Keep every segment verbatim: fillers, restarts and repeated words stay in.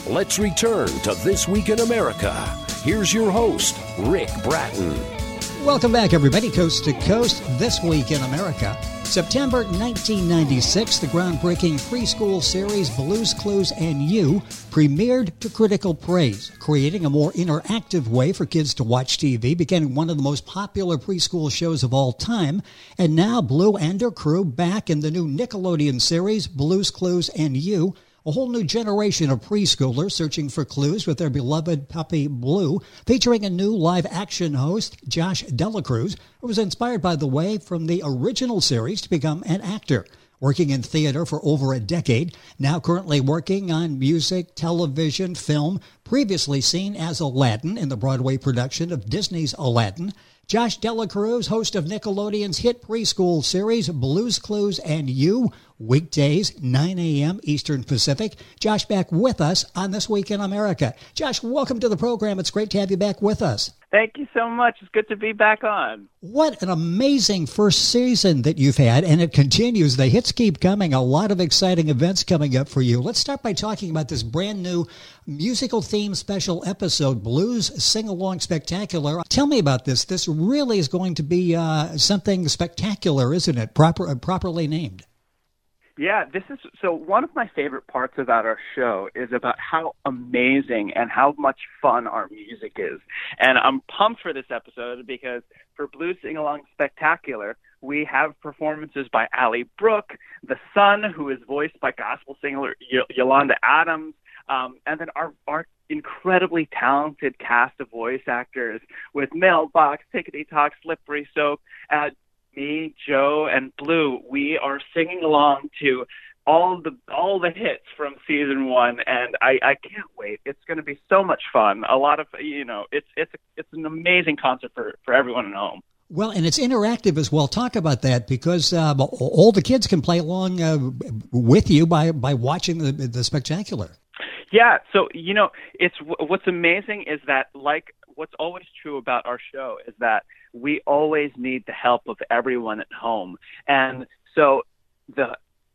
Let's return to This Week in America. Here's your host, Rick Bratton. Welcome back, everybody, coast to coast. This Week in America. September nineteen ninety-six, the groundbreaking preschool series Blue's Clues and You premiered to critical praise, creating a more interactive way for kids to watch T V, becoming one of the most popular preschool shows of all time. And now Blue and her crew back in the new Nickelodeon series Blue's Clues and You. A whole new generation of preschoolers searching for clues with their beloved puppy Blue, featuring a new live-action host, Josh Dela Cruz, who was inspired, by the way, from the original series to become an actor. Working in theater for over a decade, now currently working on music, television, film, previously seen as Aladdin in the Broadway production of Disney's Aladdin. Josh Dela Cruz, host of Nickelodeon's hit preschool series Blue's Clues and You, weekdays, nine a.m. Eastern Pacific. Josh back with us on This Week in America. Josh, welcome to the program. It's great to have you back with us. Thank you so much. It's good to be back on. What an amazing first season that you've had, and it continues. The hits keep coming. A lot of exciting events coming up for you. Let's start by talking about this brand new musical theme special episode, Blues Sing-Along Spectacular. Tell me about this. This really is going to be uh, something spectacular, isn't it? Proper, uh, properly named. Yeah, this is so one of my favorite parts about our show is about how amazing and how much fun our music is. And I'm pumped for this episode because for Blues Sing-Along Spectacular, we have performances by Ally Brooke, the son, who is voiced by gospel singer y- Yolanda Adams, um, and then our, our incredibly talented cast of voice actors with Mailbox, Tickety Talk, Slippery Soap, uh, me, Joe, and Blue. We are singing along to all the all the hits from season one, and I, I can't wait. It's going to be so much fun. A lot of you know, it's it's it's an amazing concert for, for everyone at home. Well, and it's interactive as well. Talk about that, because uh, all the kids can play along uh, with you by by watching the the spectacular. Yeah, so you know, it's what's amazing is that, like, what's always true about our show is that we always need the help of everyone at home. And so the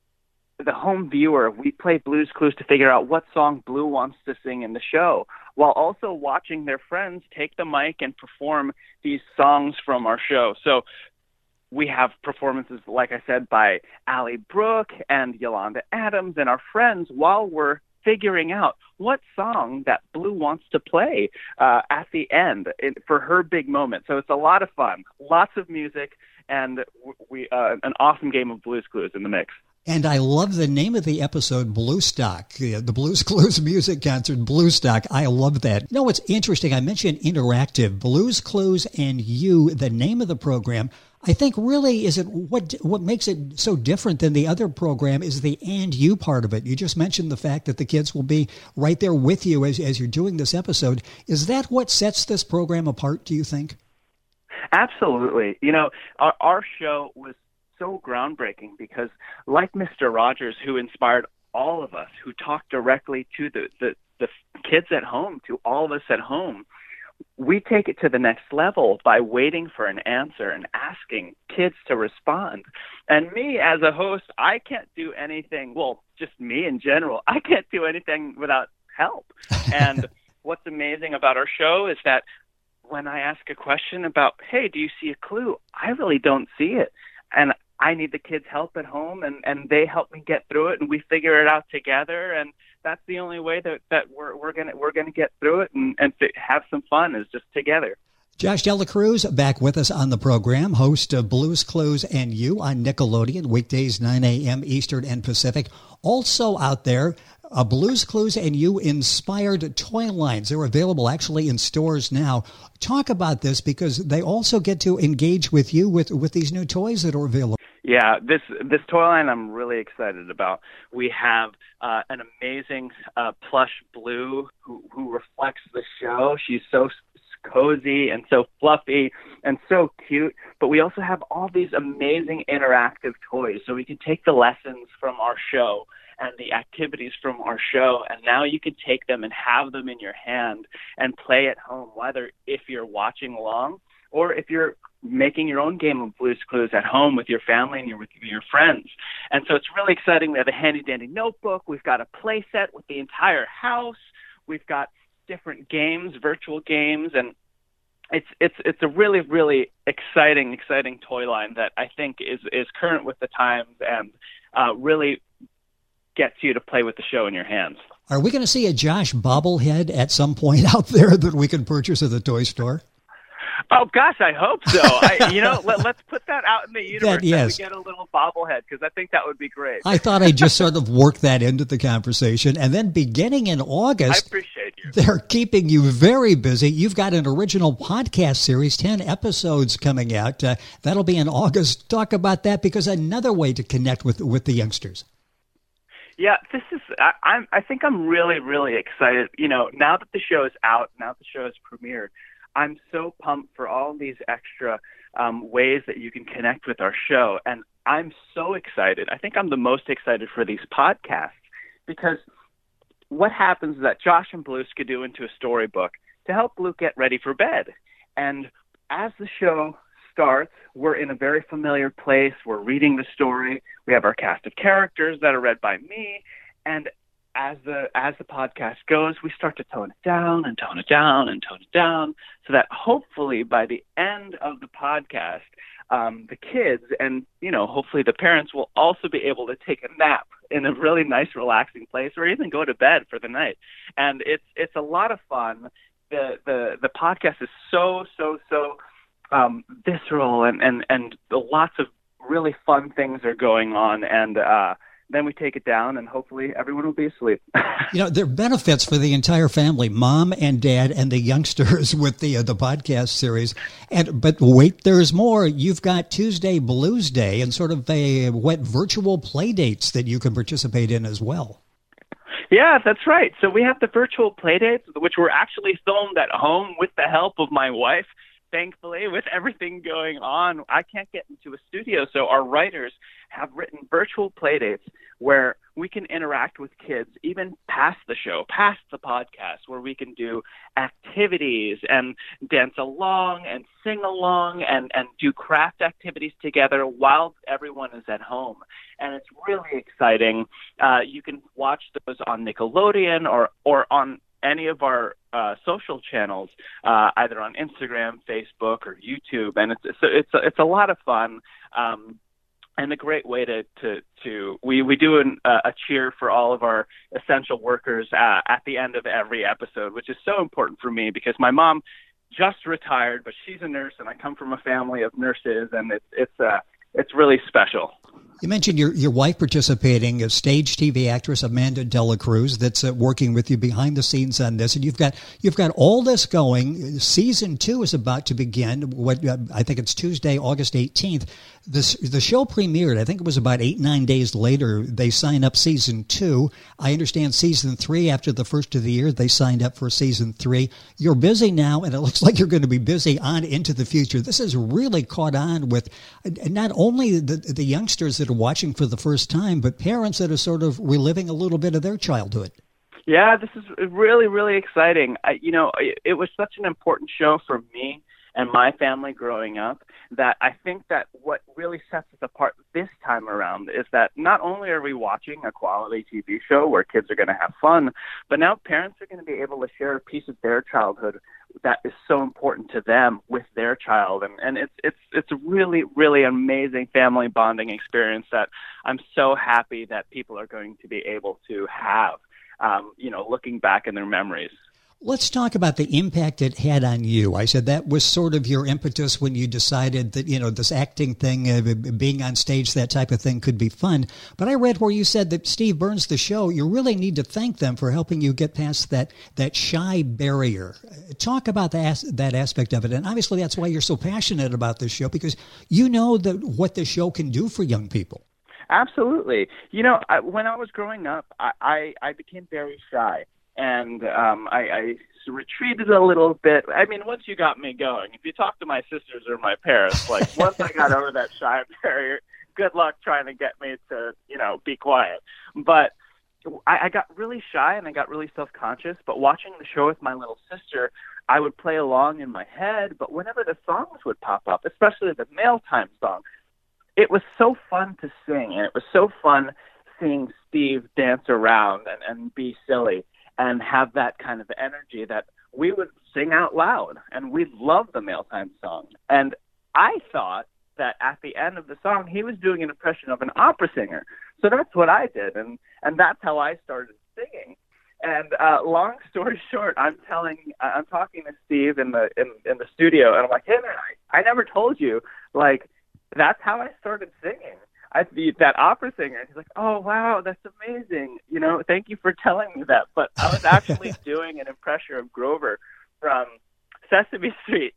the home viewer, we play Blue's Clues to figure out what song Blue wants to sing in the show, while also watching their friends take the mic and perform these songs from our show. So we have performances, like I said, by Ally Brooke and Yolanda Adams and our friends, while we're figuring out what song that Blue wants to play uh, at the end in, for her big moment. So it's a lot of fun, lots of music, and we uh, an awesome game of Blues Clues in the mix. And I love the name of the episode, Blue Stock, the, the Blues Clues music concert, Blue Stock. I love that. You know what's interesting? I mentioned interactive. Blues Clues and You, the name of the program, I think really is it what what makes it so different than the other program is the and you part of it. You just mentioned the fact that the kids will be right there with you as, as you're doing this episode. Is that what sets this program apart, do you think? Absolutely. You know, our, our show was so groundbreaking because, like Mister Rogers, who inspired all of us, who talked directly to the, the, the kids at home, to all of us at home, we take it to the next level by waiting for an answer and asking kids to respond. And me as a host, I can't do anything, well, just me in general, I can't do anything without help. And what's amazing about our show is that when I ask a question about, hey, do you see a clue? I really don't see it. And I need the kids' help at home, and, and they help me get through it, and we figure it out together. And that's the only way that, that we're we're gonna we're gonna get through it and, and have some fun is just together. Josh Dela Cruz back with us on the program, host of Blues Clues and You on Nickelodeon, weekdays nine a.m. Eastern and Pacific. Also out there, uh, Blues Clues and You inspired toy lines. They're available actually in stores now. Talk about this, because they also get to engage with you with, with these new toys that are available. Yeah, this this toy line I'm really excited about. We have uh, an amazing uh, plush Blue who, who reflects the show. She's so cozy and so fluffy and so cute, but we also have all these amazing interactive toys, so we can take the lessons from our show and the activities from our show, and now you can take them and have them in your hand and play at home, whether if you're watching along or if you're making your own game of Blues Clues at home with your family and your, with your friends. And so it's really exciting. We have a handy-dandy notebook. We've got a play set with the entire house. we've got different games, virtual games, and it's it's it's a really, really exciting, exciting toy line that I think is, is current with the times and uh, really gets you to play with the show in your hands. Are we going to see a Josh bobblehead at some point out there that we can purchase at the toy store? Oh, gosh, I hope so. I, you know, let, let's put that out in the universe that, yes. that we get a little bobblehead, because I think that would be great. I thought I'd just sort of work that into the conversation. And then beginning in August, I appreciate you. They're keeping you very busy. You've got an original podcast series, ten episodes coming out. Uh, that'll be in August. Talk about that, because another way to connect with with the youngsters. Yeah, this is, I, I'm, I think I'm really, really excited. You know, now that the show is out, now that the show is premiered, I'm so pumped for all these extra um, ways that you can connect with our show. And I'm so excited. I think I'm the most excited for these podcasts, because what happens is that Josh and Blue skidoo into a storybook to help Blue get ready for bed. And as the show starts, we're in a very familiar place. We're reading the story. We have our cast of characters that are read by me. And as the as the podcast goes, we start to tone it down and tone it down and tone it down, so that hopefully by the end of the podcast, um, the kids and, you know, hopefully the parents will also be able to take a nap in a really nice, relaxing place, or even go to bed for the night. And it's it's a lot of fun. The the the podcast is so so so um, visceral, and and and lots of really fun things are going on, and uh, then we take it down, and hopefully everyone will be asleep. You know, there are benefits for the entire family, mom and dad and the youngsters, with the uh, the podcast series. And but wait, there's more. You've got Tuesday Blues Day and sort of a what virtual play dates that you can participate in as well. Yeah, that's right. So we have the virtual play dates, which were actually filmed at home with the help of my wife. Thankfully, with everything going on, I can't get into a studio, so our writers have written virtual play dates where we can interact with kids even past the show, past the podcast, where we can do activities and dance along and sing along and, and do craft activities together while everyone is at home. And it's really exciting. Uh, you can watch those on Nickelodeon or, or on any of our uh, social channels, uh, either on Instagram, Facebook, or YouTube, and it's it's it's a, it's a lot of fun, um, and a great way to to, to we we do an, uh, a cheer for all of our essential workers uh, at the end of every episode, which is so important for me, because my mom just retired, but she's a nurse, and I come from a family of nurses, and it's it's uh, it's really special. You mentioned your, your wife participating, a stage T V actress, Amanda Dela Cruz, that's uh, working with you behind the scenes on this. And you've got you've got all this going. Season two is about to begin. What uh, I think it's Tuesday, August eighteenth. This, the show premiered, I think it was about eight, nine days later, they signed up season two. I understand season three, after the first of the year, they signed up for season three. You're busy now, and it looks like you're going to be busy on into the future. This has really caught on with not only the, the youngsters that are watching for the first time, but parents that are sort of reliving a little bit of their childhood. Yeah, this is really, really exciting. I, you know, it, it was such an important show for me and my family growing up that I think that what really sets us apart this time around is that not only are we watching a quality T V show where kids are going to have fun, but now parents are going to be able to share a piece of their childhood that is so important to them with their child. And, and it's, it's, it's a really, really amazing family bonding experience that I'm so happy that people are going to be able to have, um, you know, looking back in their memories. Let's talk about the impact it had on you. I said that was sort of your impetus when you decided that, you know, this acting thing, uh, being on stage, that type of thing could be fun. But I read where you said that Steve Burns, the show, you really need to thank them for helping you get past that, that shy barrier. Talk about that, that aspect of it. And obviously that's why you're so passionate about this show, because you know that what the show can do for young people. Absolutely. You know, I, when I was growing up, I, I, I became very shy. And um, I, I retreated a little bit. I mean, once you got me going, if you talk to my sisters or my parents, like once I got over that shy barrier, good luck trying to get me to, you know, be quiet. But I, I got really shy and I got really self-conscious. But watching the show with my little sister, I would play along in my head. But whenever the songs would pop up, especially the Mail Time song, it was so fun to sing. And it was so fun seeing Steve dance around and, and be silly. and have that kind of energy that we would sing out loud, and we loved the Mail Time song. And I thought that at the end of the song, he was doing an impression of an opera singer. So that's what I did, and, and that's how I started singing. And uh, long story short, I'm telling, I'm talking to Steve in the in, in the studio, and I'm like, hey man, I, I never told you, like, that's how I started singing. I that opera singer. He's like, oh wow, that's amazing. You know, thank you for telling me that. But I was actually doing an impression of Grover from Sesame Street.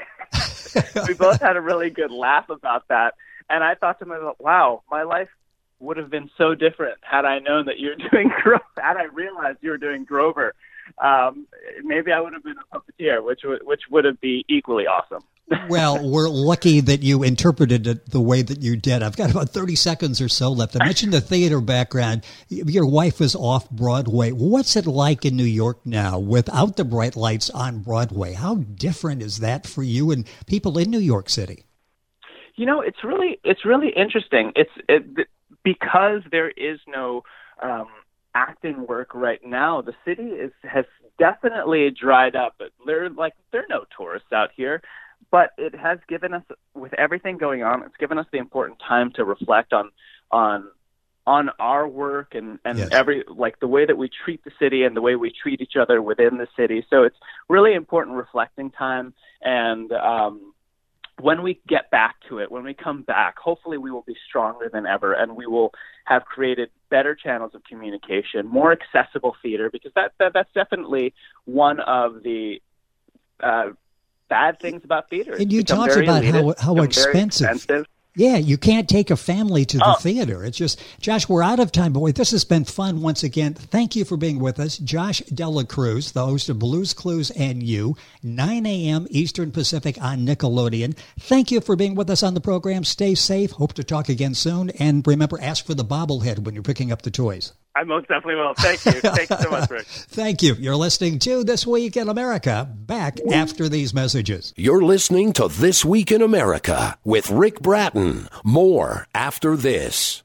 We both had a really good laugh about that, and I thought to myself, wow, my life would have been so different had I known that you're doing Grover. Had I realized you were doing Grover, um, maybe I would have been a puppeteer, which would which would have been equally awesome. Well, we're lucky that you interpreted it the way that you did. I've got about thirty seconds or so left. I mentioned the theater background. Your wife was off Broadway. What's it like in New York now without the bright lights on Broadway? How different is that for you and people in New York City? You know, it's really it's really interesting. It's it, because there is no um, acting work right now. The city is has definitely dried up. There like there are no tourists out here. But it has given us, with everything going on, it's given us the important time to reflect on on on our work and, and yes. every like the way that we treat the city and the way we treat each other within the city. So it's really important reflecting time. And um, when we get back to it, when we come back, hopefully we will be stronger than ever, and we will have created better channels of communication, more accessible theater, because that, that that's definitely one of the uh, bad things about theater. And you talked about elitist, how how expensive. expensive. Yeah, you can't take a family to the oh. theater. It's just, Josh, we're out of time, boy. This has been fun once again. Thank you for being with us. Josh Dela Cruz, the host of Blues Clues and You, nine a.m. Eastern Pacific on Nickelodeon. Thank you for being with us on the program. Stay safe. Hope to talk again soon. And remember, ask for the bobblehead when you're picking up the toys. I most definitely will. Thank you. Thank you so much, Rick. Thank you. You're listening to This Week in America. Back after these messages. You're listening to This Week in America with Rick Bratton. More after this.